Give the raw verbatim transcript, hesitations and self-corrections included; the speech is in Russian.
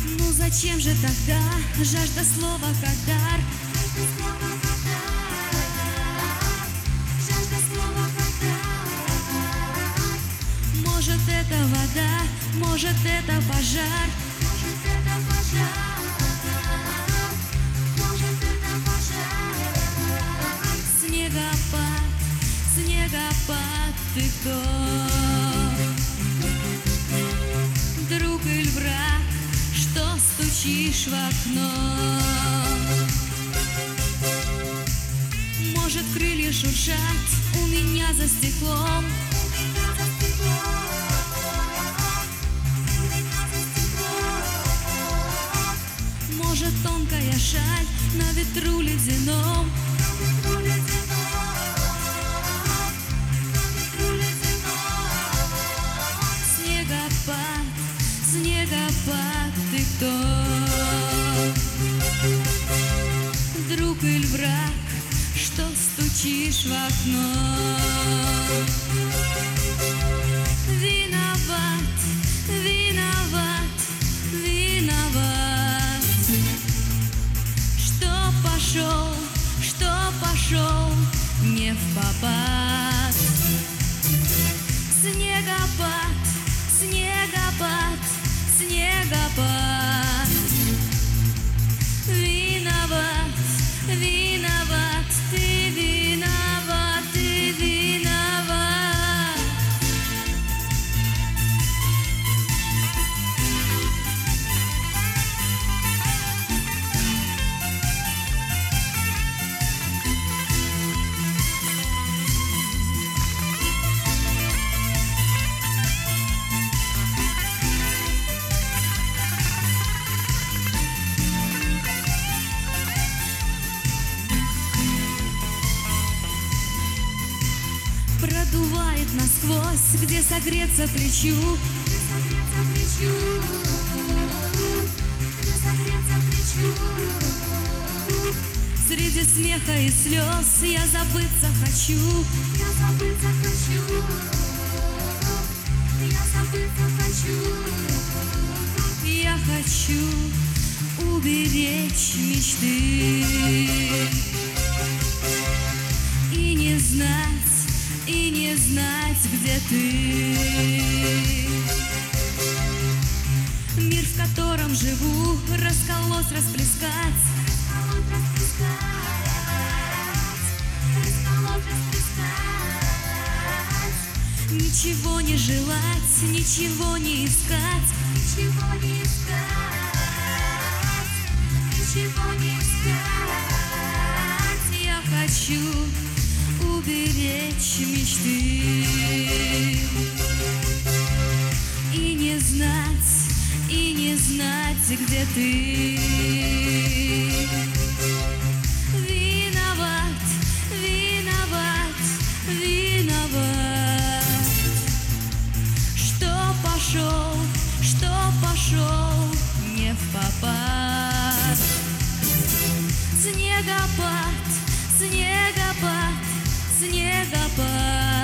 Ну зачем же тогда жажда слова как дар? Может это вода, может это пожар, может это пожар, может это пожар. Снегопад, снегопад, ты кто? Друг или враг, что стучишь в окно? Может крылья шуршат у меня за стеклом, может тонкая шаль на ветру ледяном. Снегопад, снегопад, ты кто? Друг или враг, что стучишь в окно? Виноват, виноват, виноват, что пошел, что пошел не впопад. Снегопад, снегопад, снегопад, виноват, виноват, ты виноват, ты виноват. Продувает насквозь, где согреться плечу, где согреться плечу, где согреться плечу. Среди смеха и слез я забыться хочу, я забыться хочу, я забыться хочу. Я хочу уберечь мечты и не знать, и не знать, где ты. Мир, в котором живу, расколоть, расплескать, расколоть, расплескать, расколоть, расплескать. Ничего не желать, ничего не искать, ничего не искать, ничего не искать. Я хочу уберечь мечты и не знать, и не знать, где ты. Виноват, виноват, виноват, что пошел, что пошел не впопад. Снегопад, снегопад, снегопад.